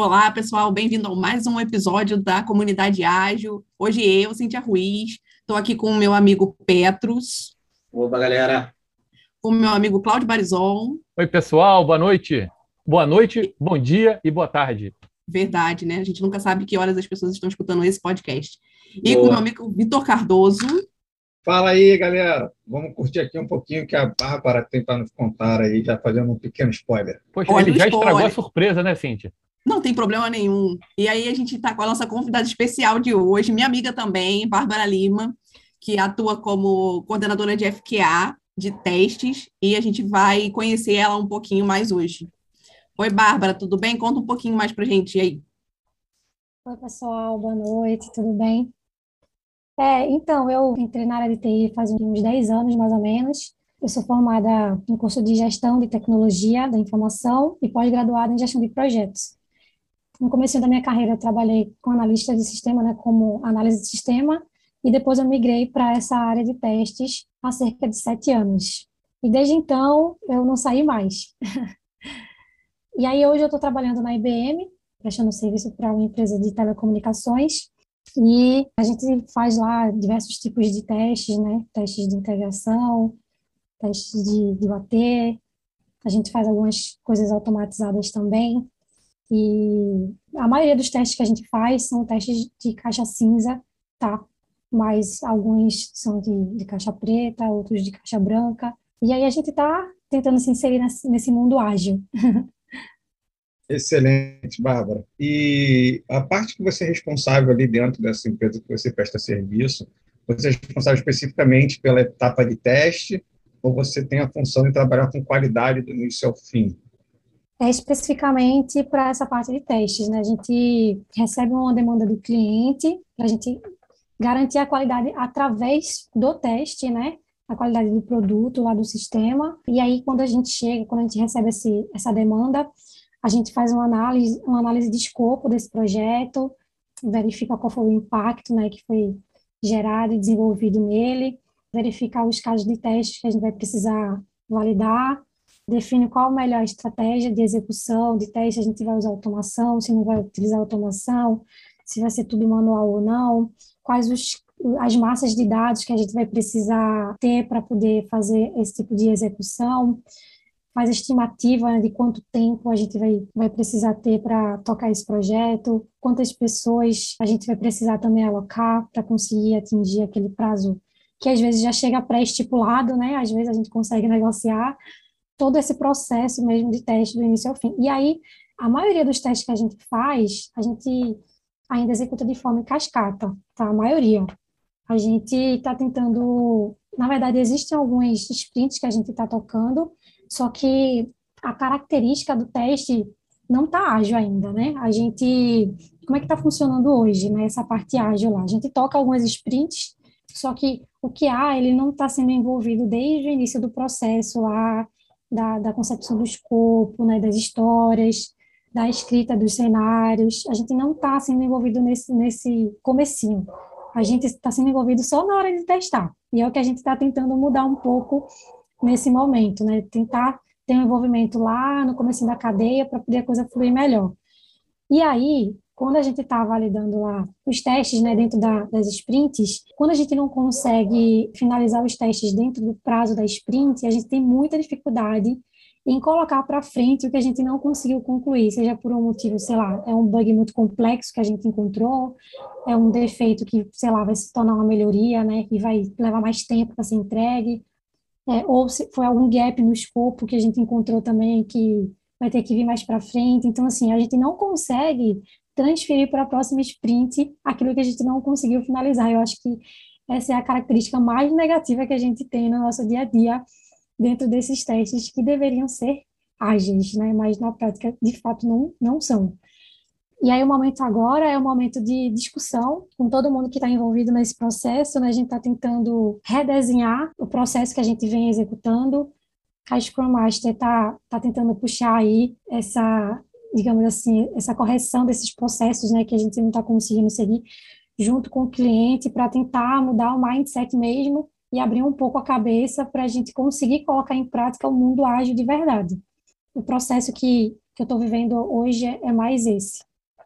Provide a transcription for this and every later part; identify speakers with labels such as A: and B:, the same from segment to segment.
A: Olá, pessoal, bem-vindo a mais um episódio da Comunidade Ágil. Hoje eu, Cíntia Ruiz, estou aqui com o meu amigo Petrus,
B: Opa, galera.
A: com o meu amigo Cláudio Barizon,
C: Oi, pessoal, boa noite. Boa noite, bom dia e boa tarde.
A: verdade, né? A gente nunca sabe que horas as pessoas estão escutando esse podcast. E com o meu
B: Boa.
A: amigo Vitor Cardoso.
D: Fala aí, galera. Vamos curtir aqui um pouquinho que a Bárbara tem para nos contar aí, já fazendo um pequeno spoiler.
C: Poxa,
A: Olha
C: ele
A: o
C: já estragou a
A: spoiler.
C: surpresa, né, Cíntia?
A: Não tem problema nenhum. E aí a gente está com a nossa convidada especial de hoje, minha amiga também, Bárbara Lima, que atua como coordenadora de FQA, de testes, e a gente vai conhecer ela um pouquinho mais hoje. Oi, Bárbara, tudo bem? Conta um pouquinho mais pra gente aí.
E: Oi, pessoal, boa noite, tudo bem? Então, eu entrei na área de TI faz uns 10 anos, mais ou menos. Eu sou formada no curso de Gestão de Tecnologia da Informação e pós-graduada em Gestão de Projetos. No começo da minha carreira, eu trabalhei com analista de sistema, né, como análise de sistema, e depois eu migrei para essa área de testes há cerca de 7 anos. E desde então, eu não saí mais. E aí, hoje eu estou trabalhando na IBM, prestando serviço para uma empresa de telecomunicações, e a gente faz lá diversos tipos de testes, né? Testes de integração, testes de UAT, a gente faz algumas coisas automatizadas também, e a maioria dos testes que a gente faz são testes de caixa cinza, tá? Mas alguns são de caixa preta, outros de caixa branca, e aí a gente está tentando se inserir nesse mundo ágil.
D: Excelente, Bárbara. E a parte que você é responsável ali dentro dessa empresa que você presta serviço, você é responsável especificamente pela etapa de teste ou você tem a função de trabalhar com qualidade do início ao fim?
E: Especificamente para essa parte de testes, né? A gente recebe uma demanda do cliente para a gente garantir a qualidade através do teste, né? A qualidade do produto lá do sistema. E aí, quando a gente recebe essa demanda, a gente faz uma análise de escopo desse projeto, verifica qual foi o impacto, né, que foi gerado e desenvolvido nele, verificar os casos de teste que a gente vai precisar validar, define qual a melhor estratégia de execução de teste, a gente vai usar automação, se não vai utilizar automação, se vai ser tudo manual ou não, quais as massas de dados que a gente vai precisar ter para poder fazer esse tipo de execução, faz a estimativa, né, de quanto tempo a gente vai precisar ter para tocar esse projeto, quantas pessoas a gente vai precisar também alocar para conseguir atingir aquele prazo que às vezes já chega pré-estipulado, né? Às vezes a gente consegue negociar todo esse processo mesmo de teste do início ao fim. E aí, a maioria dos testes que a gente faz, a gente ainda executa de forma em cascata, tá? A maioria. A gente está tentando, na verdade, existem alguns sprints que a gente está tocando, só que a característica do teste não está ágil ainda, né? Como é que está funcionando hoje, né? Essa parte ágil lá. A gente toca algumas sprints, só que o QA, ele não está sendo envolvido desde o início do processo lá, da concepção do escopo, né? Das histórias, da escrita dos cenários. A gente não está sendo envolvido nesse comecinho. A gente está sendo envolvido só na hora de testar. E é o que a gente está tentando mudar um pouco nesse momento, né? Tentar ter um envolvimento lá no começo da cadeia para poder a coisa fluir melhor. E aí, quando a gente está validando lá os testes, né, dentro das sprints, quando a gente não consegue finalizar os testes dentro do prazo da sprint, a gente tem muita dificuldade em colocar para frente o que a gente não conseguiu concluir, seja por um motivo, sei lá, é um bug muito complexo que a gente encontrou, é um defeito que, sei lá, vai se tornar uma melhoria, né, e vai levar mais tempo para ser entregue, ou se foi algum gap no escopo que a gente encontrou também que vai ter que vir mais para frente. Então, assim, a gente não consegue transferir para a próxima sprint aquilo que a gente não conseguiu finalizar. Eu acho que essa é a característica mais negativa que a gente tem no nosso dia a dia dentro desses testes que deveriam ser ágeis, né? Mas na prática, de fato, não são. E aí o momento agora é um momento de discussão com todo mundo que está envolvido nesse processo, né? A gente está tentando redesenhar o processo que a gente vem executando. A Scrum Master tá tentando puxar aí essa, digamos assim, essa correção desses processos, né, que a gente não está conseguindo seguir junto com o cliente para tentar mudar o mindset mesmo e abrir um pouco a cabeça para a gente conseguir colocar em prática o mundo ágil de verdade. O processo que eu estou vivendo hoje é mais esse.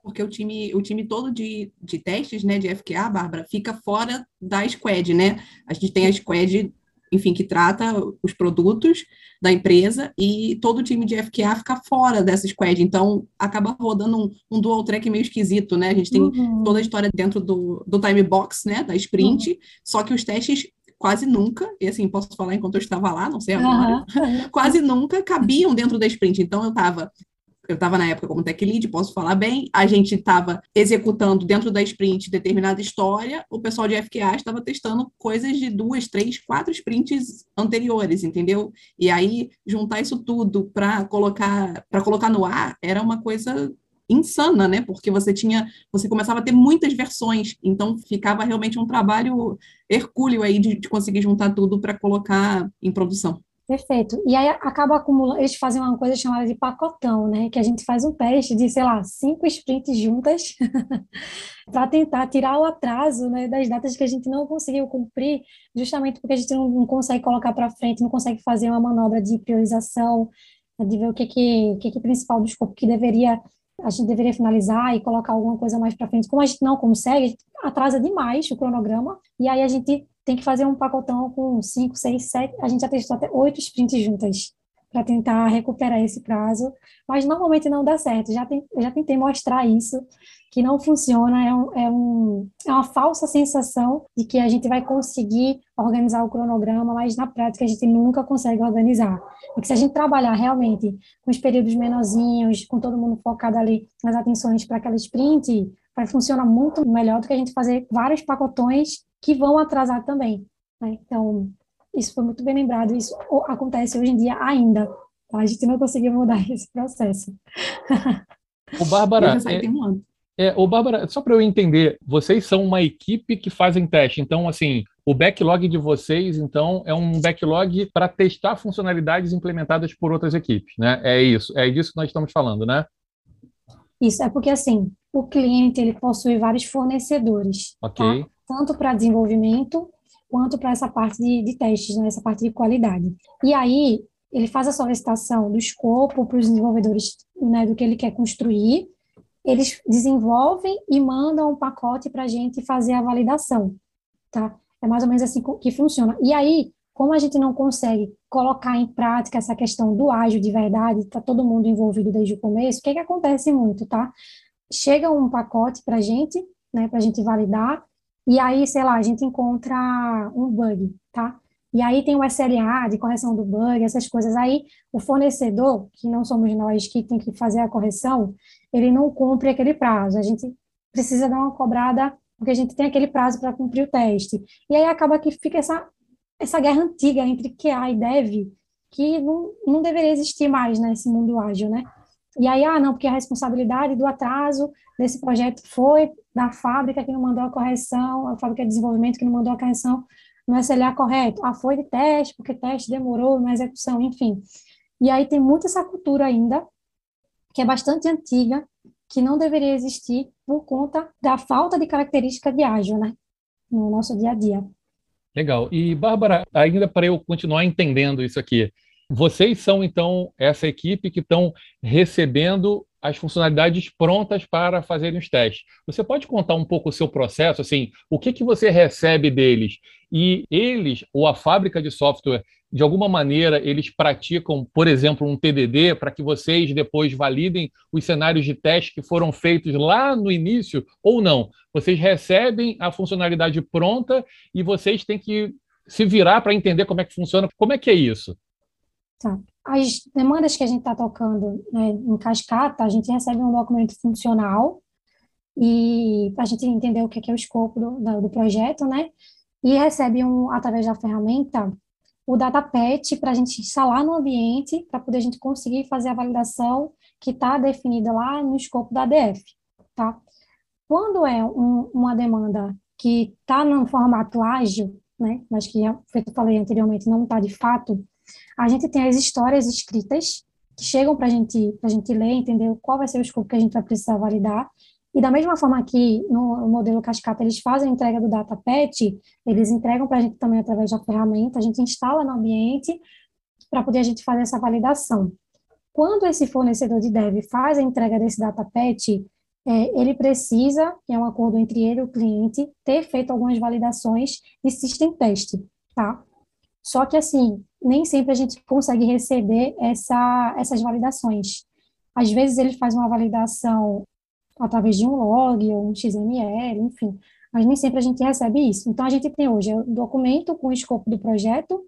A: porque o time todo de testes, né, de FQA, Bárbara, fica fora da squad, né? A gente tem a squad, enfim, que trata os produtos da empresa e todo o time de FQA fica fora dessa squad, então acaba rodando um dual track meio esquisito, né? A gente tem toda a
E: Uhum,
A: história dentro do time box, né, da
E: uhum,
A: sprint, só que os testes quase nunca, e assim, posso falar enquanto eu estava lá, não sei agora,
E: aham,
A: quase nunca cabiam dentro da sprint. Então, eu estava na época como tech lead, posso falar bem, a gente estava executando dentro da sprint determinada história, o pessoal de FQA estava testando coisas de 2, 3, 4 sprints anteriores, entendeu? E aí, juntar isso tudo para colocar no ar era uma coisa insana, né? Porque você começava a ter muitas versões, então ficava realmente um trabalho hercúleo aí de conseguir juntar tudo para colocar em produção.
E: perfeito. E aí acaba acumulando, eles fazem uma coisa chamada de pacotão, né? Que a gente faz um teste de, sei lá, 5 sprints juntas para tentar tirar o atraso, né, das datas que a gente não conseguiu cumprir, justamente porque a gente não consegue colocar para frente, não consegue fazer uma manobra de priorização, né, de ver o que é principal do escopo que a gente deveria finalizar e colocar alguma coisa mais para frente. Como a gente não consegue, a gente atrasa demais o cronograma, e aí a gente tem que fazer um pacotão com 5, 6, 7, a gente já testou até 8 sprints juntas para tentar recuperar esse prazo, mas normalmente não dá certo. Eu já tentei mostrar isso, que não funciona, é uma falsa sensação de que a gente vai conseguir organizar o cronograma, mas na prática a gente nunca consegue organizar. Porque se a gente trabalhar realmente com os períodos menorzinhos, com todo mundo focado ali nas atenções para aquela sprint, vai funcionar muito melhor do que a gente fazer vários pacotões que vão atrasar também, né? Então, isso foi muito bem lembrado, isso acontece hoje em dia ainda, tá? A gente não conseguiu mudar esse processo.
C: O
A: Eu
C: Bárbara,
A: já saí tem um ano.
C: Bárbara, só para eu entender, vocês são uma equipe que fazem teste. Então, assim, o backlog de vocês, então, é um backlog para testar funcionalidades implementadas por outras equipes, né? É disso que nós estamos falando, né?
E: Isso é porque, assim, o cliente, ele possui vários fornecedores, tá?
C: Ok.
E: Tanto para desenvolvimento, quanto para essa parte de testes, né? Essa parte de qualidade. E aí, ele faz a solicitação do escopo para os desenvolvedores, né? Do que ele quer construir, eles desenvolvem e mandam um pacote para a gente fazer a validação, tá? É mais ou menos assim que funciona. E aí, como a gente não consegue colocar em prática essa questão do ágil de verdade, tá todo mundo envolvido desde o começo, o que que acontece muito, tá? Chega um pacote para a gente, né, para a gente validar, e aí, sei lá, a gente encontra um bug, tá? E aí tem o SLA de correção do bug, essas coisas. Aí o fornecedor, que não somos nós que tem que fazer a correção, ele não cumpre aquele prazo. A gente precisa dar uma cobrada, porque a gente tem aquele prazo para cumprir o teste. E aí acaba que fica essa guerra antiga entre QA e Dev, que não deveria existir mais nesse mundo ágil, né? E aí, não, porque a responsabilidade do atraso desse projeto foi da fábrica que não mandou a correção, a fábrica de desenvolvimento que não mandou a correção no SLA correto. Foi de teste, porque teste demorou na execução, enfim. E aí tem muita essa cultura ainda, que é bastante antiga, que não deveria existir por conta da falta de característica de ágil, né? No nosso dia a dia.
C: Legal. E, Bárbara, ainda para eu continuar entendendo isso aqui, vocês são, então, essa equipe que estão recebendo as funcionalidades prontas para fazerem os testes. Você pode contar um pouco o seu processo, assim, o que que você recebe deles? E eles, ou a fábrica de software, de alguma maneira, eles praticam, por exemplo, um TDD para que vocês depois validem os cenários de teste que foram feitos lá no início, ou não? Vocês recebem a funcionalidade pronta e vocês têm que se virar para entender como é que funciona. Como é que é isso?
E: Tá. As demandas que a gente está tocando, né, em cascata, a gente recebe um documento funcional e para a gente entender o que é o escopo do projeto, né? E recebe através da ferramenta o datapatch para a gente instalar no ambiente para poder a gente conseguir fazer a validação que está definida lá no escopo da ADF, tá? Quando é uma demanda que está no formato ágil, né? Mas que, feito eu falei anteriormente, não está de fato, a gente tem as histórias escritas que chegam para a gente ler, entender qual vai ser o escopo que a gente vai precisar validar. E da mesma forma que no modelo Cascata eles fazem a entrega do datapatch, eles entregam para a gente também através da ferramenta, a gente instala no ambiente para poder a gente fazer essa validação. Quando esse fornecedor de dev faz a entrega desse datapatch, ele precisa, que é um acordo entre ele e o cliente, ter feito algumas validações de system test, tá? Só que, assim, nem sempre a gente consegue receber essas validações. Às vezes ele faz uma validação através de um log ou um XML, enfim, mas nem sempre a gente recebe isso. Então, a gente tem hoje o documento com o escopo do projeto,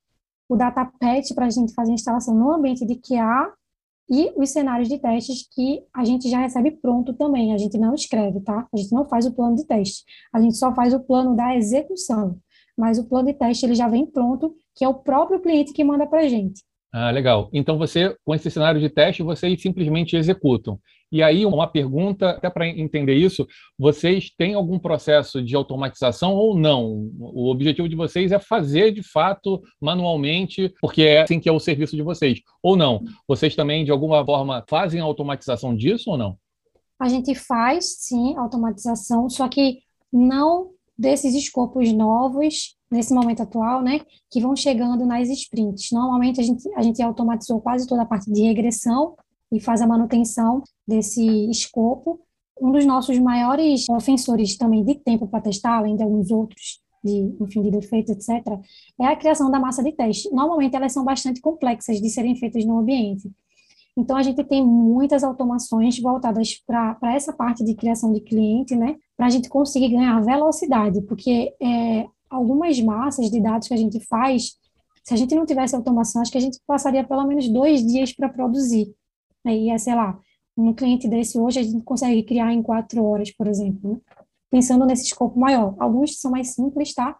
E: o datapad para a gente fazer a instalação no ambiente de QA e os cenários de testes que a gente já recebe pronto também. A gente não escreve, tá? A gente não faz o plano de teste. A gente só faz o plano da execução. Mas o plano de teste ele já vem pronto, que é o próprio cliente que manda para a gente.
C: Ah, legal. Então, com esse cenário de teste, vocês simplesmente executam. E aí, uma pergunta, até para entender isso, vocês têm algum processo de automatização ou não? O objetivo de vocês é fazer, de fato, manualmente, porque é assim que é o serviço de vocês. Ou não? Vocês também, de alguma forma, fazem a automatização disso ou não?
E: A gente faz, sim, automatização, só que não desses escopos novos, nesse momento atual, né, que vão chegando nas sprints. Normalmente, a gente automatizou quase toda a parte de regressão e faz a manutenção desse escopo. Um dos nossos maiores ofensores também de tempo para testar, além de alguns outros, enfim, de defeitos, etc., é a criação da massa de teste. Normalmente, elas são bastante complexas de serem feitas no ambiente. Então, a gente tem muitas automações voltadas para essa parte de criação de cliente, né? Para a gente conseguir ganhar velocidade, porque algumas massas de dados que a gente faz, se a gente não tivesse automação, acho que a gente passaria pelo menos 2 dias para produzir. Aí, sei lá, um cliente desse hoje a gente consegue criar em 4 horas, por exemplo, né? Pensando nesse escopo maior. Alguns são mais simples, tá?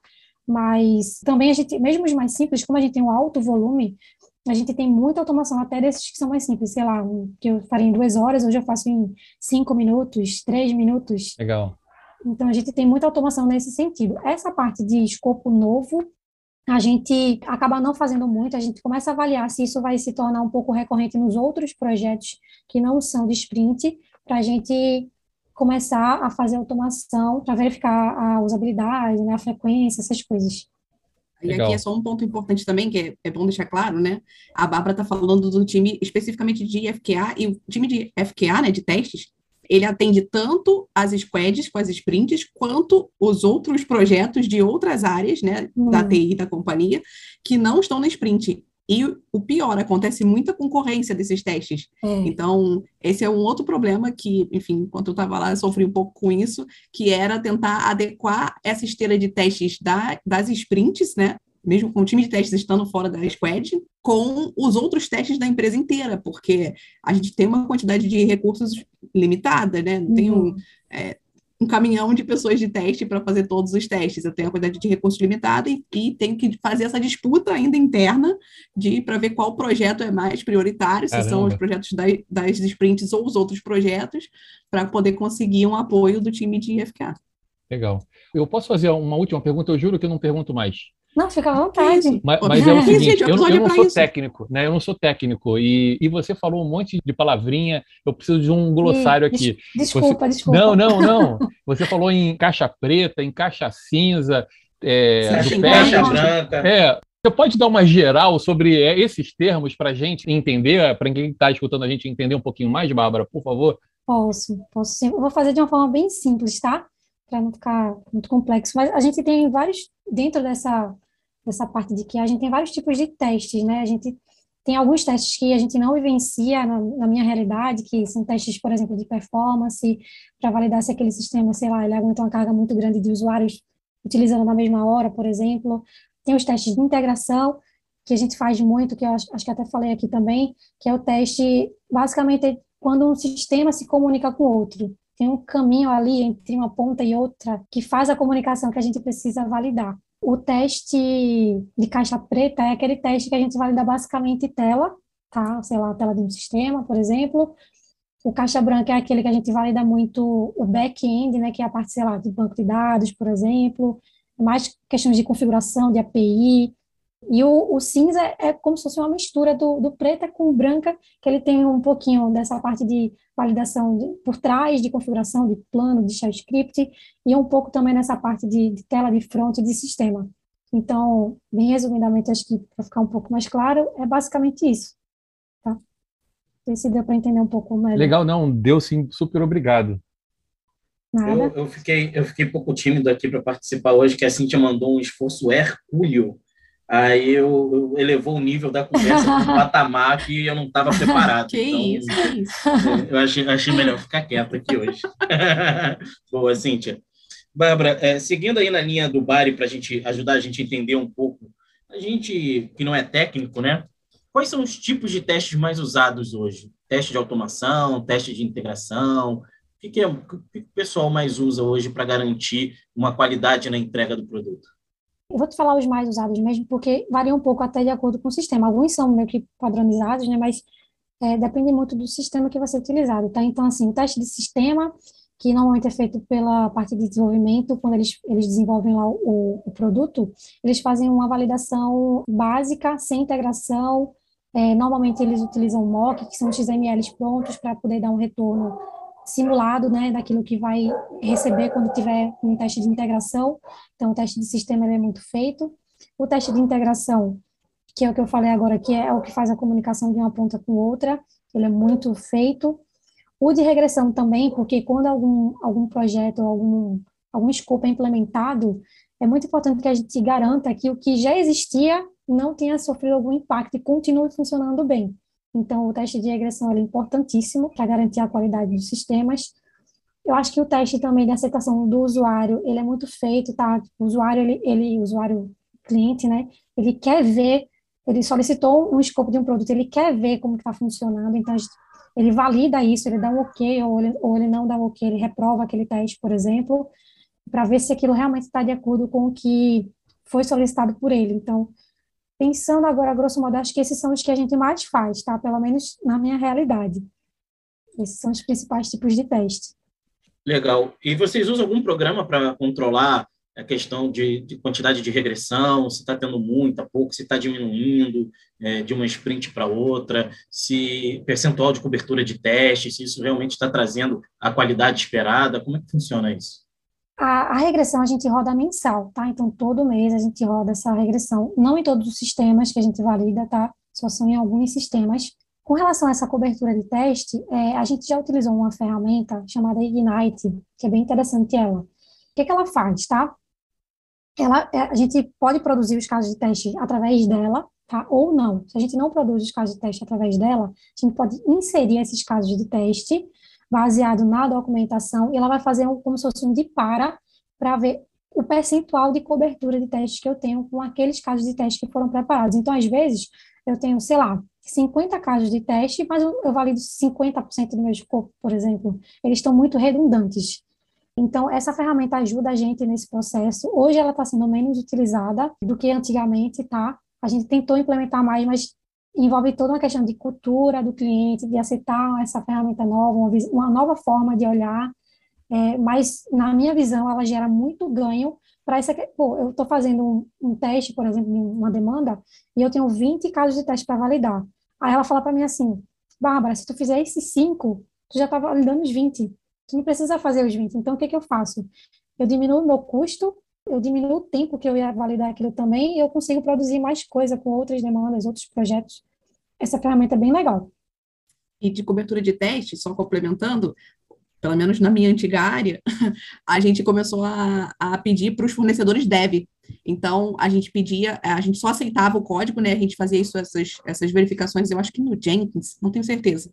E: Mas também a gente, mesmo os mais simples, como a gente tem um alto volume, a gente tem muita automação, até desses que são mais simples, sei lá, que eu faria em 2 horas, hoje eu faço em 5 minutos, 3 minutos.
C: Legal.
E: Então, a gente tem muita automação nesse sentido. Essa parte de escopo novo, a gente acaba não fazendo muito, a gente começa a avaliar se isso vai se tornar um pouco recorrente nos outros projetos que não são de sprint, para a gente começar a fazer automação para verificar a usabilidade, né, a frequência, essas coisas.
A: E aqui é
C: Legal.
A: só um ponto importante também, que é bom deixar claro, né? A Bárbara está falando do time especificamente de FQA, e o time de FQA, né, de testes, ele atende tanto as squads com as sprints, quanto os outros projetos de outras áreas, né, da TI da companhia, que não estão na sprint. E o pior, acontece muita concorrência desses testes. Então, esse é um outro problema que, enfim, enquanto eu estava lá, eu sofri um pouco com isso, que era tentar adequar essa esteira de testes das sprints, né? Mesmo com o time de testes estando fora da squad, com os outros testes da empresa inteira, porque a gente tem uma quantidade de recursos limitada, né? Não tem um caminhão de pessoas de teste para fazer todos os testes. Eu tenho a quantidade de recursos limitada e tenho que fazer essa disputa ainda interna para ver qual projeto é mais prioritário, se são os projetos das sprints ou os outros projetos, para poder conseguir um apoio do time de FK.
C: Legal. Eu posso fazer uma última pergunta? Eu juro que eu não pergunto mais.
E: Não, fica à vontade.
C: Mas é o seguinte, eu não sou técnico, né? Eu não sou técnico. E você falou um monte de palavrinha, eu preciso de um glossário aqui.
E: Desculpa.
C: Não. Você falou em caixa preta, em caixa cinza,
D: caixa branca.
C: Você pode dar uma geral sobre esses termos para a gente entender, para quem está escutando a gente entender um pouquinho mais, Bárbara, por favor?
E: Posso sim. Eu vou fazer de uma forma bem simples, tá? Para não ficar muito complexo. Mas a gente tem dentro dessa parte de que a gente tem vários tipos de testes, né? A gente tem alguns testes que a gente não vivencia na minha realidade, que são testes, por exemplo, de performance, para validar se aquele sistema, sei lá, ele aguenta uma carga muito grande de usuários utilizando na mesma hora, por exemplo. Tem os testes de integração, que a gente faz muito, que eu acho que até falei aqui também, que é o teste, basicamente, quando um sistema se comunica com outro. Tem um caminho ali entre uma ponta e outra que faz a comunicação que a gente precisa validar. O teste de caixa preta é aquele teste que a gente valida basicamente tela, tá? Sei lá, a tela de um sistema, por exemplo. O caixa branca é aquele que a gente valida muito o back-end, né? Que é a parte, sei lá, de banco de dados, por exemplo. Mais questões de configuração, de API. E o cinza é como se fosse uma mistura do preta com branca, que ele tem um pouquinho dessa parte de validação por trás, de configuração, de plano, de shell script, e um pouco também nessa parte de tela de front e de sistema. Então, bem resumidamente, acho que para ficar um pouco mais claro, é basicamente isso. Tá? Não sei se deu para entender um pouco melhor.
C: Legal, não, deu sim, super obrigado.
E: Nada.
B: Eu fiquei pouco tímido aqui para participar hoje, que a Cíntia mandou um esforço hercúleo. Aí eu elevou o nível da conversa para um patamar que eu não estava preparado.
A: Que
B: Então,
A: isso, que isso.
B: eu achei melhor ficar quieto aqui hoje. Boa, Cíntia. Bárbara, seguindo aí na linha do Bari, para a gente ajudar a gente a entender um pouco, a gente que não é técnico, né? Quais são os tipos de testes mais usados hoje? Teste de automação, teste de integração? O que o pessoal mais usa hoje para garantir uma qualidade na entrega do produto?
E: Eu vou te falar os mais usados mesmo, porque varia um pouco até de acordo com o sistema. Alguns são meio que padronizados, né? Mas depende muito do sistema que vai ser utilizado, tá? Então, assim, o teste de sistema, que normalmente é feito pela parte de desenvolvimento, quando eles desenvolvem lá o produto, eles fazem uma validação básica, sem integração. Normalmente eles utilizam mock, que são XMLs prontos para poder dar um retorno simulado, né, daquilo que vai receber quando tiver um teste de integração. Então, o teste de sistema ele é muito feito. O teste de integração, que é o que eu falei agora, que é o que faz a comunicação de uma ponta com outra, ele é muito feito. O de regressão também, porque quando algum projeto, algum escopo é implementado, é muito importante que a gente garanta que o que já existia não tenha sofrido algum impacto e continue funcionando bem. Então, o teste de regressão é importantíssimo para garantir a qualidade dos sistemas. Eu acho que o teste também de aceitação do usuário, ele é muito feito, tá? O usuário, o usuário cliente, né? Ele quer ver, ele solicitou um escopo de um produto, ele quer ver como está funcionando, então ele valida isso, ele dá um ok, ou ele não dá um ok, ele reprova aquele teste, por exemplo, para ver se aquilo realmente está de acordo com o que foi solicitado por ele. Então, pensando agora, grosso modo, acho que esses são os que a gente mais faz, tá? Pelo menos na minha realidade. Esses são os principais tipos de teste.
B: Legal. E vocês usam algum programa para controlar a questão de quantidade de regressão, se está tendo muita, pouco, se está diminuindo de uma sprint para outra, se percentual de cobertura de teste, se isso realmente está trazendo a qualidade esperada? Como é que funciona isso?
E: A regressão a gente roda mensal, tá? Então, todo mês a gente roda essa regressão. Não em todos os sistemas que a gente valida, tá? Só são em alguns sistemas. Com relação a essa cobertura de teste, a gente já utilizou uma ferramenta chamada Ignite, que é bem interessante ela. O que ela faz, tá? A gente pode produzir os casos de teste através dela, tá? Ou não. Se a gente não produz os casos de teste através dela, a gente pode inserir esses casos de teste baseado na documentação, e ela vai fazer como se fosse um de para ver o percentual de cobertura de testes que eu tenho com aqueles casos de teste que foram preparados. Então, às vezes, eu tenho, sei lá, 50 casos de teste, mas eu valido 50% do meu escopo, por exemplo. Eles estão muito redundantes. Então, essa ferramenta ajuda a gente nesse processo. Hoje ela está sendo menos utilizada do que antigamente, tá? A gente tentou implementar mais, mas envolve toda uma questão de cultura do cliente, de aceitar essa ferramenta nova, uma nova forma de olhar, mas, na minha visão, ela gera muito ganho para essa... Pô, eu estou fazendo um teste, por exemplo, de uma demanda, e eu tenho 20 casos de teste para validar. Aí ela fala para mim assim, Bárbara, se tu fizer esses 5, tu já está validando os 20. Tu não precisa fazer os 20. Então, o que eu faço? Eu diminuo o meu custo, eu diminuo o tempo que eu ia validar aquilo também, e eu consigo produzir mais coisa com outras demandas, outros projetos. Essa ferramenta é bem legal.
A: E de cobertura de teste, só complementando, pelo menos na minha antiga área, a gente começou a pedir para os fornecedores dev. Então, a gente só aceitava o código, né? A gente fazia essas verificações, eu acho que no Jenkins, não tenho certeza,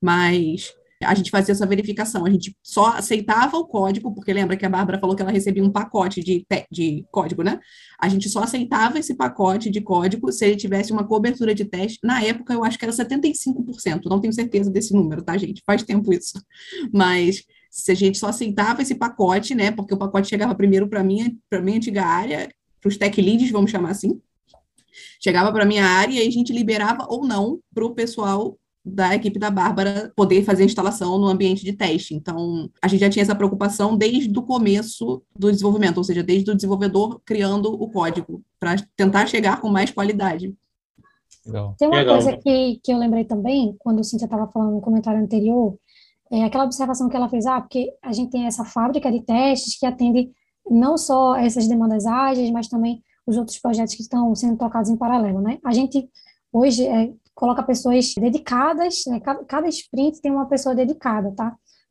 A: mas a gente fazia essa verificação, a gente só aceitava o código, porque lembra que a Bárbara falou que ela recebia um pacote de código, né? A gente só aceitava esse pacote de código se ele tivesse uma cobertura de teste. Na época, eu acho que era 75%, não tenho certeza desse número, tá, gente? Faz tempo isso. Mas se a gente só aceitava esse pacote, né? Porque o pacote chegava primeiro para minha antiga área, para os tech leads, vamos chamar assim, chegava para a minha área e a gente liberava ou não para o pessoal da equipe da Bárbara poder fazer a instalação no ambiente de teste. Então, a gente já tinha essa preocupação desde o começo do desenvolvimento, ou seja, desde o desenvolvedor criando o código, para tentar chegar com mais qualidade.
C: Legal.
E: Tem uma
B: Legal.
E: coisa que eu lembrei também, quando o Cíntia estava falando no comentário anterior, aquela observação que ela fez, porque a gente tem essa fábrica de testes que atende não só essas demandas ágeis, mas também os outros projetos que estão sendo tocados em paralelo, né? A gente, hoje, coloca pessoas dedicadas, né? Cada sprint tem uma pessoa dedicada, tá?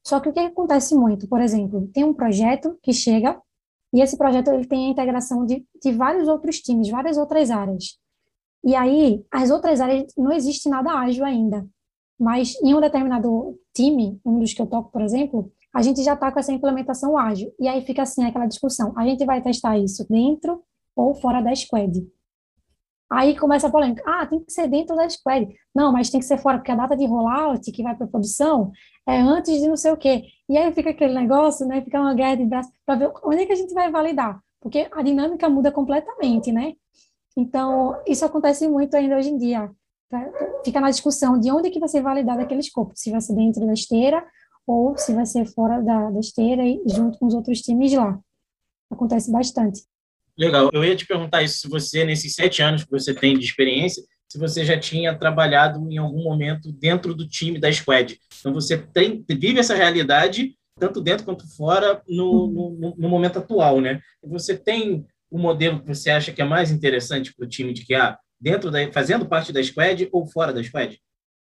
E: Só que o que acontece muito, por exemplo, tem um projeto que chega e esse projeto ele tem a integração de vários outros times, várias outras áreas. E aí, as outras áreas, não existe nada ágil ainda. Mas em um determinado time, um dos que eu toco, por exemplo, a gente já está com essa implementação ágil. E aí fica assim, aquela discussão. A gente vai testar isso dentro ou fora da squad? Aí começa a polêmica. Ah, tem que ser dentro da squad. Não, mas tem que ser fora, porque a data de rollout que vai para produção é antes de não sei o quê. E aí fica aquele negócio, né? Fica uma guerra de braços para ver onde é que a gente vai validar. Porque a dinâmica muda completamente, né? Então, isso acontece muito ainda hoje em dia. Tá? Fica na discussão de onde é que vai ser validado aquele escopo, se vai ser dentro da esteira ou se vai ser fora da esteira e junto com os outros times lá. Acontece bastante.
B: Legal. Eu ia te perguntar isso, se você, nesses 7 anos que você tem de experiência, se você já tinha trabalhado em algum momento dentro do time da Squad. Então, você vive essa realidade, tanto dentro quanto fora, no momento atual, né? Você tem o modelo que você acha que é mais interessante para o time de QA, fazendo parte da Squad ou fora da Squad?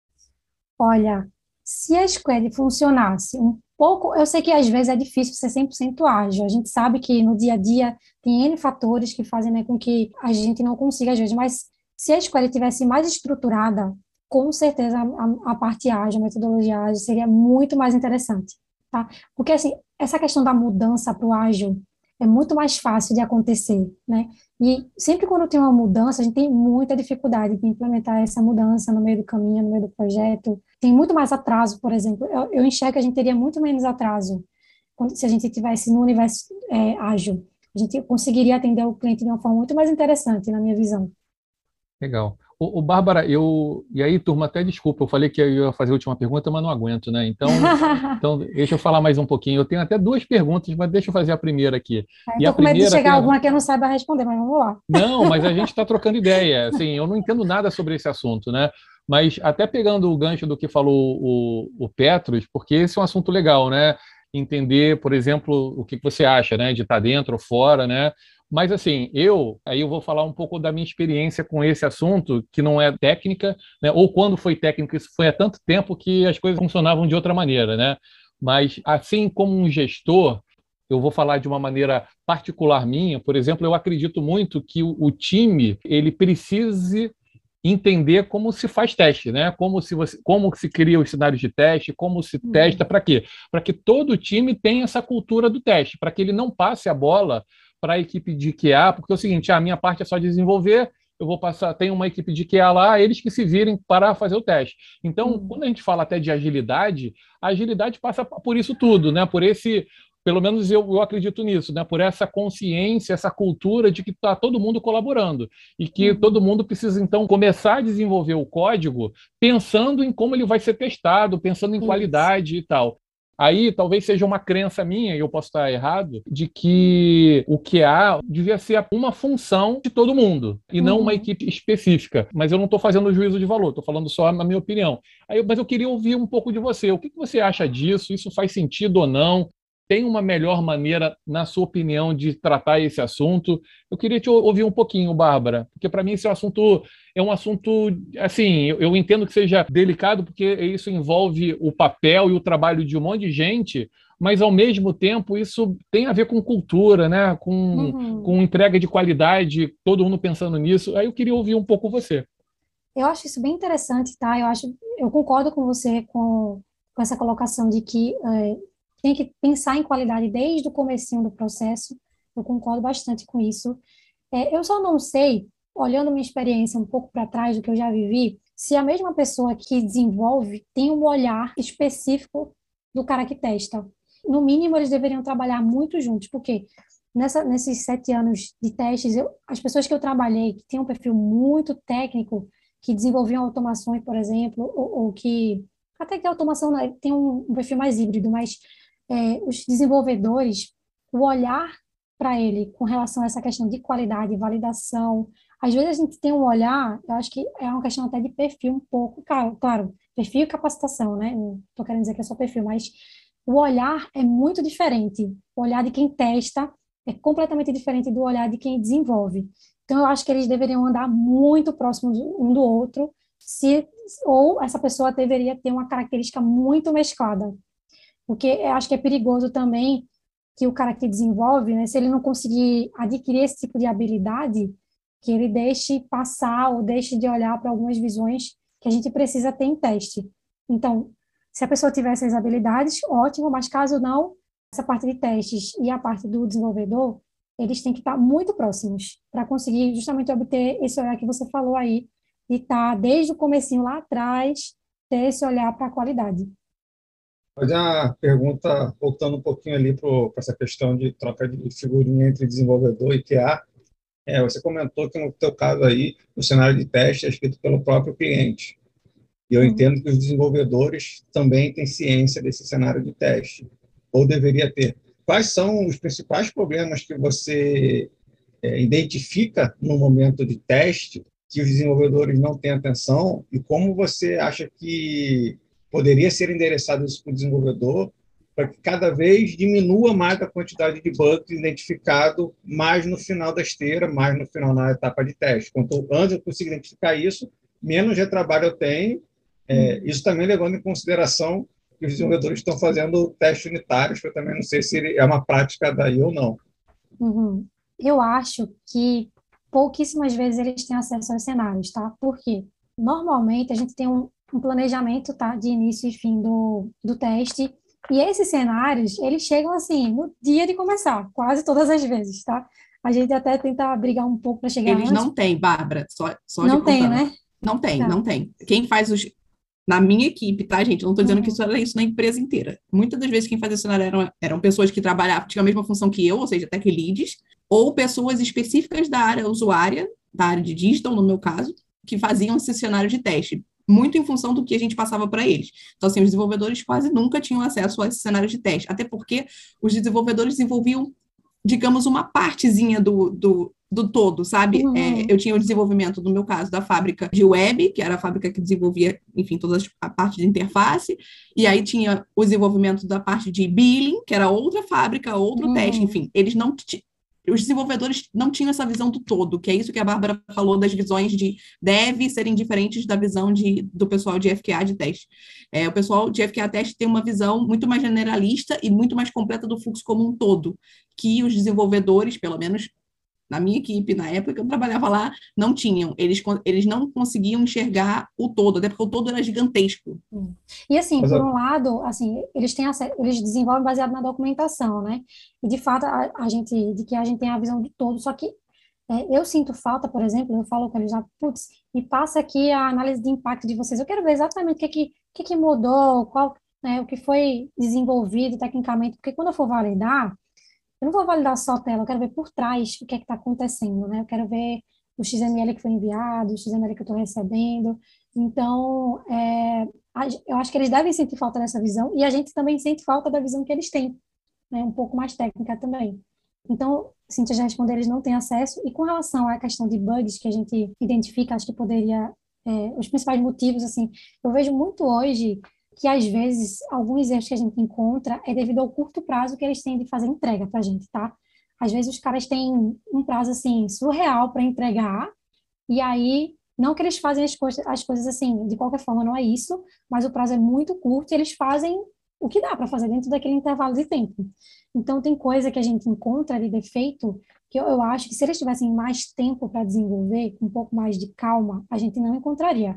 E: Olha, se a squad funcionasse um pouco, eu sei que às vezes é difícil ser 100% ágil. A gente sabe que no dia a dia tem N fatores que fazem, né, com que a gente não consiga às vezes, mas se a squad tivesse mais estruturada, com certeza a parte ágil, a metodologia ágil seria muito mais interessante, tá? Porque assim, essa questão da mudança para o ágil é muito mais fácil de acontecer, né? E sempre quando tem uma mudança, a gente tem muita dificuldade de implementar essa mudança no meio do caminho, no meio do projeto. Tem muito mais atraso, por exemplo. Eu enxergo que a gente teria muito menos atraso se a gente estivesse no universo ágil. A gente conseguiria atender o cliente de uma forma muito mais interessante, na minha visão.
C: Legal. Bárbara, e aí, turma, até desculpa, eu falei que eu ia fazer a última pergunta, mas não aguento, né? Então deixa eu falar mais um pouquinho. Eu tenho até duas perguntas, mas deixa eu fazer a primeira aqui. E a
E: Estou com medo de
C: primeira
E: chegar
C: tem
E: alguma que eu não saiba responder, mas vamos lá.
C: Não, mas a gente está trocando ideia. Assim, eu não entendo nada sobre esse assunto, né? Mas até pegando o gancho do que falou o Petros, porque esse é um assunto legal, né? Entender, por exemplo, o que você acha, né? De estar dentro ou fora, né? Mas assim, aí eu vou falar um pouco da minha experiência com esse assunto, que não é técnica, né? Ou quando foi técnica, isso foi há tanto tempo que as coisas funcionavam de outra maneira, né? Mas assim como um gestor, eu vou falar de uma maneira particular minha, por exemplo, eu acredito muito que o time ele precise entender como se faz teste, né? Como se cria os cenários de teste, como se testa, para quê? Para que todo time tenha essa cultura do teste, para que ele não passe a bola para a equipe de QA, porque é o seguinte, a minha parte é só desenvolver, eu vou passar, tem uma equipe de QA lá, eles que se virem para fazer o teste. Então, quando a gente fala até de agilidade, a agilidade passa por isso tudo, né? Por esse pelo menos eu acredito nisso, né? Por essa consciência, essa cultura de que está todo mundo colaborando e que todo mundo precisa, então, começar a desenvolver o código pensando em como ele vai ser testado, pensando em qualidade e tal. Aí talvez seja uma crença minha, e eu posso estar errado, de que o QA devia ser uma função de todo mundo e não uma equipe específica. Mas eu não estou fazendo juízo de valor, estou falando só na minha opinião. Mas eu queria ouvir um pouco de você. O que você acha disso? Isso faz sentido ou não? Tem uma melhor maneira, na sua opinião, de tratar esse assunto? Eu queria te ouvir um pouquinho, Bárbara, porque para mim esse é um assunto, assim, eu entendo que seja delicado, porque isso envolve o papel e o trabalho de um monte de gente, mas ao mesmo tempo isso tem a ver com cultura, né? Com entrega de qualidade, todo mundo pensando nisso. Aí eu queria ouvir um pouco você.
E: Eu acho isso bem interessante, tá? Eu concordo com você com essa colocação de que tem que pensar em qualidade desde o comecinho do processo. Eu concordo bastante com isso. Eu só não sei, olhando minha experiência um pouco para trás do que eu já vivi, se a mesma pessoa que desenvolve tem um olhar específico do cara que testa. No mínimo, eles deveriam trabalhar muito juntos, porque nesses 7 anos de testes, as pessoas que eu trabalhei, que tinham um perfil muito técnico, que desenvolviam automações, por exemplo, ou que até que a automação tem um perfil mais híbrido, mas os desenvolvedores, o olhar para ele com relação a essa questão de qualidade, validação, às vezes a gente tem um olhar, eu acho que é uma questão até de perfil um pouco, claro, perfil e capacitação, né? Não estou querendo dizer que é só perfil, mas o olhar é muito diferente. O olhar de quem testa é completamente diferente do olhar de quem desenvolve. Então, eu acho que eles deveriam andar muito próximos um do outro, ou essa pessoa deveria ter uma característica muito mesclada. Porque eu acho que é perigoso também que o cara que desenvolve, né, se ele não conseguir adquirir esse tipo de habilidade, que ele deixe passar ou deixe de olhar para algumas visões que a gente precisa ter em teste. Então, se a pessoa tiver essas habilidades, ótimo, mas caso não, essa parte de testes e a parte do desenvolvedor, eles têm que estar muito próximos para conseguir justamente obter esse olhar que você falou aí, de estar desde o comecinho lá atrás, ter esse olhar para a qualidade.
D: Fazer uma pergunta, voltando um pouquinho ali para essa questão de troca de figurinha entre desenvolvedor e QA. Você comentou que no teu caso aí, o cenário de teste é escrito pelo próprio cliente. E eu entendo que os desenvolvedores também têm ciência desse cenário de teste, ou deveria ter. Quais são os principais problemas que você identifica no momento de teste que os desenvolvedores não têm atenção e como você acha que poderia ser endereçado isso para o desenvolvedor para que cada vez diminua mais a quantidade de bugs identificado mais no final da esteira, mais no final na etapa de teste. Quanto antes eu consigo identificar isso, menos retrabalho eu tenho. Isso também levando em consideração que os desenvolvedores estão fazendo testes unitários, que eu também não sei se é uma prática daí ou não.
E: Uhum. Eu acho que pouquíssimas vezes eles têm acesso aos cenários, tá? Porque normalmente a gente tem um planejamento, tá? De início e fim do teste. E esses cenários, eles chegam assim, no dia de começar, quase todas as vezes, tá? A gente até tenta brigar um pouco para chegar
A: Eles
E: antes.
A: não têm, Bárbara, só de
E: Não tem,
A: contando.
E: né?
A: Não tem,
E: Tá.
A: não tem. Quem faz os. Na minha equipe, tá, gente? Eu não estou dizendo que
E: Uhum.
A: isso era isso na empresa inteira. Muitas das vezes quem fazia cenário eram pessoas que trabalhavam, tinham a mesma função que eu, ou seja, tech leads, ou pessoas específicas da área usuária, da área de digital, no meu caso, que faziam esse cenário de teste, muito em função do que a gente passava para eles. Então, assim, os desenvolvedores quase nunca tinham acesso a esse cenário de teste, até porque os desenvolvedores desenvolviam, digamos, uma partezinha do todo, sabe?
E: Uhum.
A: Eu tinha o desenvolvimento, no meu caso, da fábrica de web, que era a fábrica que desenvolvia, enfim, toda a parte de interface, e aí tinha o desenvolvimento da parte de billing, que era outra fábrica, outro teste,
E: Uhum.
A: enfim, os desenvolvedores não tinham essa visão do todo, que é isso que a Bárbara falou das visões de deve serem diferentes da visão do pessoal de FQA de teste. O pessoal de FQA teste tem uma visão muito mais generalista e muito mais completa do fluxo como um todo, que os desenvolvedores, pelo menos na minha equipe, na época que eu trabalhava lá, não tinham. Eles não conseguiam enxergar o todo, até porque o todo era gigantesco.
E: E assim,
D: Mas,
E: por um lado, assim, eles têm eles desenvolvem baseado na documentação, né? E de fato de que a gente tem a visão do todo, só que eu sinto falta, por exemplo, eu falo com eles já, putz, me passa aqui a análise de impacto de vocês. Eu quero ver exatamente o que mudou, qual, né, o que foi desenvolvido tecnicamente, porque quando eu for validar, eu não vou validar só a tela, eu quero ver por trás o que é que está acontecendo, né? Eu quero ver o XML que foi enviado, o XML que eu estou recebendo. Então, eu acho que eles devem sentir falta dessa visão e a gente também sente falta da visão que eles têm, né? Um pouco mais técnica também. Então, Cíntia já respondeu, eles não têm acesso. E com relação à questão de bugs que a gente identifica, acho que poderia, os principais motivos, assim, eu vejo muito hoje que às vezes alguns erros que a gente encontra é devido ao curto prazo que eles têm de fazer entrega para a gente, tá? Às vezes os caras têm um prazo assim surreal para entregar e aí não que eles fazem as coisas assim de qualquer forma, não é isso, mas o prazo é muito curto e eles fazem o que dá para fazer dentro daquele intervalo de tempo. Então tem coisa que a gente encontra de defeito que eu acho que se eles tivessem mais tempo para desenvolver, com um pouco mais de calma, a gente não encontraria.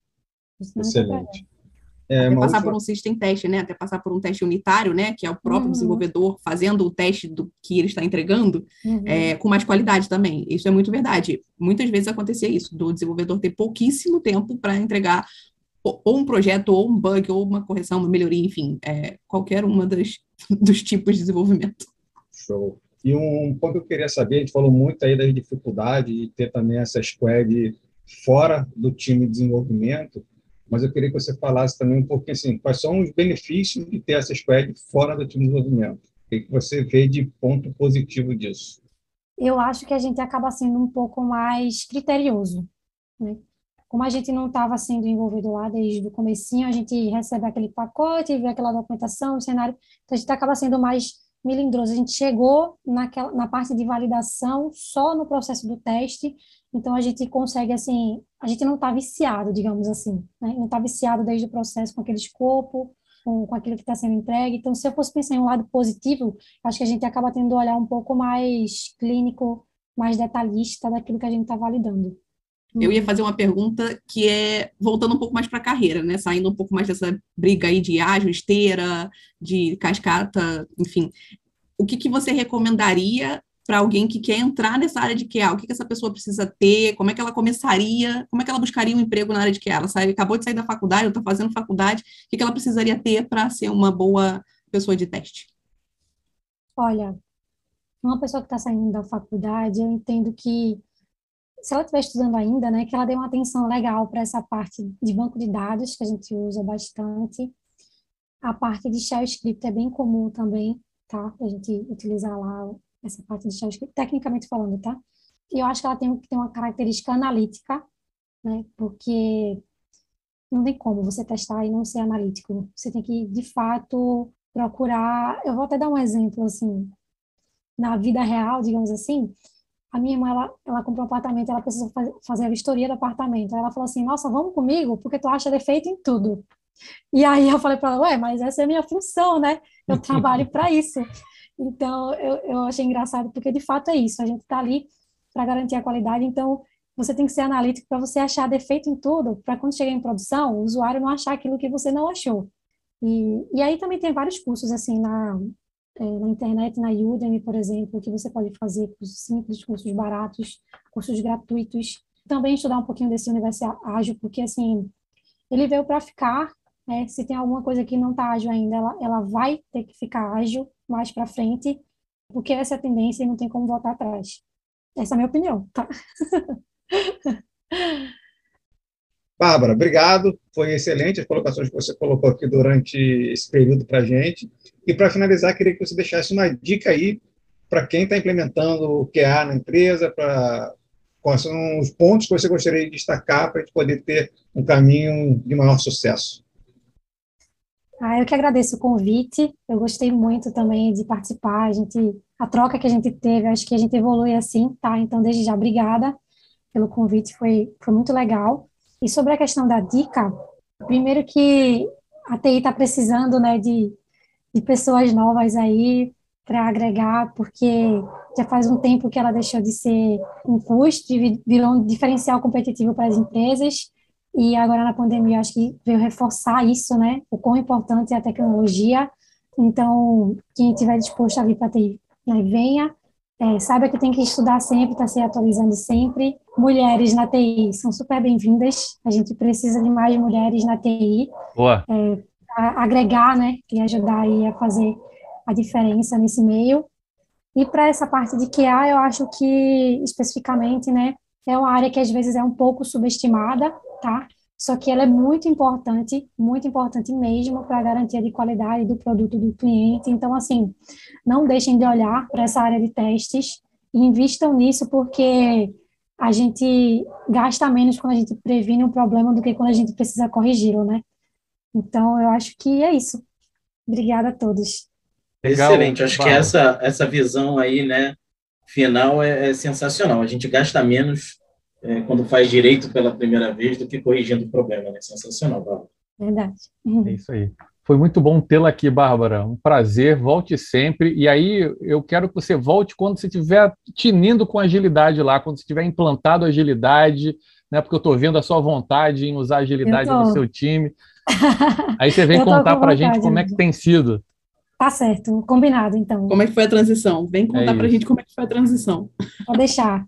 E: A gente não encontraria.
D: excelente.
A: Até
D: Uma
A: passar por
D: última.
A: um system teste, né? Até passar por um teste unitário, né? Que é o próprio
E: Uhum,
A: desenvolvedor fazendo o teste do que ele está entregando,
E: uhum.
A: com mais qualidade também. Isso é muito verdade. Muitas vezes acontecia isso, do desenvolvedor ter pouquíssimo tempo para entregar ou um projeto, ou um bug, ou uma correção, uma melhoria, enfim, qualquer uma dos tipos de desenvolvimento.
D: Show. E um ponto que eu queria saber, a gente falou muito aí das dificuldades de ter também essa squad fora do time de desenvolvimento, mas eu queria que você falasse também um pouquinho assim, quais são os benefícios de ter essa squad fora do time de desenvolvimento? O que você vê de ponto positivo disso?
E: Eu acho que a gente acaba sendo um pouco mais criterioso, né? Como a gente não estava sendo envolvido lá desde o comecinho, a gente recebe aquele pacote, vê aquela documentação, o cenário, então a gente acaba sendo mais melindroso. A gente chegou na parte de validação só no processo do teste, então a gente consegue, assim, a gente não está viciado, digamos assim, né? Não está viciado desde o processo com aquele escopo, com aquilo que está sendo entregue. Então, se eu fosse pensar em um lado positivo, acho que a gente acaba tendo um olhar um pouco mais clínico, mais detalhista daquilo que a gente está validando.
A: Eu ia fazer uma pergunta que é voltando um pouco mais para a carreira, né? Saindo um pouco mais dessa briga aí de ágil, esteira, de cascata, enfim. O que você recomendaria para alguém que quer entrar nessa área de QA? O que essa pessoa precisa ter? Como é que ela começaria? Como é que ela buscaria um emprego na área de QA? Ela acabou de sair da faculdade, ou está fazendo faculdade. O que ela precisaria ter para ser uma boa pessoa de teste?
E: Olha, uma pessoa que está saindo da faculdade, eu entendo que, se ela estiver estudando ainda, né, que ela dê uma atenção legal para essa parte de banco de dados, que a gente usa bastante. A parte de shell script é bem comum também, tá? A gente utilizar lá essa parte de shell script, tecnicamente falando, tá? E eu acho que ela tem que ter uma característica analítica, né? Porque não tem como você testar e não ser analítico. Você tem que, de fato, procurar... Eu vou até dar um exemplo, assim, na vida real, digamos assim. A minha irmã, ela comprou um apartamento, ela precisa fazer a vistoria do apartamento. Aí ela falou assim, nossa, vamos comigo, porque tu acha defeito em tudo. E aí eu falei para ela, ué, mas essa é a minha função, né? Eu trabalho para isso. Então, eu achei engraçado, porque de fato é isso. A gente está ali para garantir a qualidade, então você tem que ser analítico para você achar defeito em tudo, para quando chegar em produção, o usuário não achar aquilo que você não achou. E aí também tem vários cursos, assim, na internet, na Udemy, por exemplo, que você pode fazer cursos simples, cursos baratos, cursos gratuitos. Também estudar um pouquinho desse universo ágil, porque, assim, ele veio para ficar, né? Se tem alguma coisa que não está ágil ainda, ela vai ter que ficar ágil mais para frente, porque essa é a tendência e não tem como voltar atrás. Essa é a minha opinião, tá?
D: Bárbara, obrigado. Foi excelente as colocações que você colocou aqui durante esse período para a gente. E, para finalizar, queria que você deixasse uma dica aí para quem está implementando o QA na empresa, quais são os pontos que você gostaria de destacar para a gente poder ter um caminho de maior sucesso.
E: Eu que agradeço o convite. Eu gostei muito também de participar. A troca que a gente teve, acho que a gente evolui assim, tá? Então, desde já, obrigada pelo convite, foi muito legal. E sobre a questão da dica, primeiro que a TI está precisando, né, de pessoas novas aí para agregar, porque já faz um tempo que ela deixou de ser um custo e virou um diferencial competitivo para as empresas. E agora na pandemia, acho que veio reforçar isso, né? O quão importante é a tecnologia. Então, quem estiver disposto a vir para a TI, né, venha. Saiba que tem que estudar sempre, está se atualizando sempre. Mulheres na TI são super bem-vindas. A gente precisa de mais mulheres na TI.
C: Boa.
E: A agregar, né? E ajudar aí a fazer a diferença nesse meio. E para essa parte de QA, eu acho que, especificamente, né, é uma área que às vezes é um pouco subestimada, tá? Só que ela é muito importante mesmo para a garantia de qualidade do produto do cliente. Então, assim, não deixem de olhar para essa área de testes e invistam nisso, porque a gente gasta menos quando a gente previne um problema do que quando a gente precisa corrigi-lo, né? Então, eu acho que é isso. Obrigada a todos.
C: Legal,
B: Excelente, acho que
C: Bárbara.
B: essa visão aí, né, final é sensacional. A gente gasta menos quando faz direito pela primeira vez do que corrigindo o problema, né? Sensacional, Bárbara.
E: Verdade.
C: É isso aí. Foi muito bom tê-la aqui, Bárbara. Um prazer, volte sempre. E aí, eu quero que você volte quando você estiver tinindo com agilidade lá, quando você tiver implantado agilidade, né? Porque eu estou vendo a sua vontade em usar agilidade no seu time. Aí você vem contar para a gente como é que tem sido.
E: Tá certo, combinado, então.
A: Como é que foi a transição? Vem contar para a gente como é que foi a transição.
E: Pode deixar.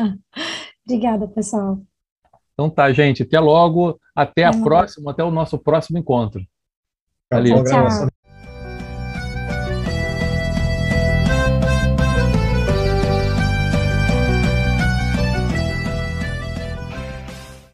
E: Obrigada, pessoal.
C: Então tá, gente. Até logo. Até a próxima. Até o nosso próximo encontro.
D: Valeu.
E: Tchau.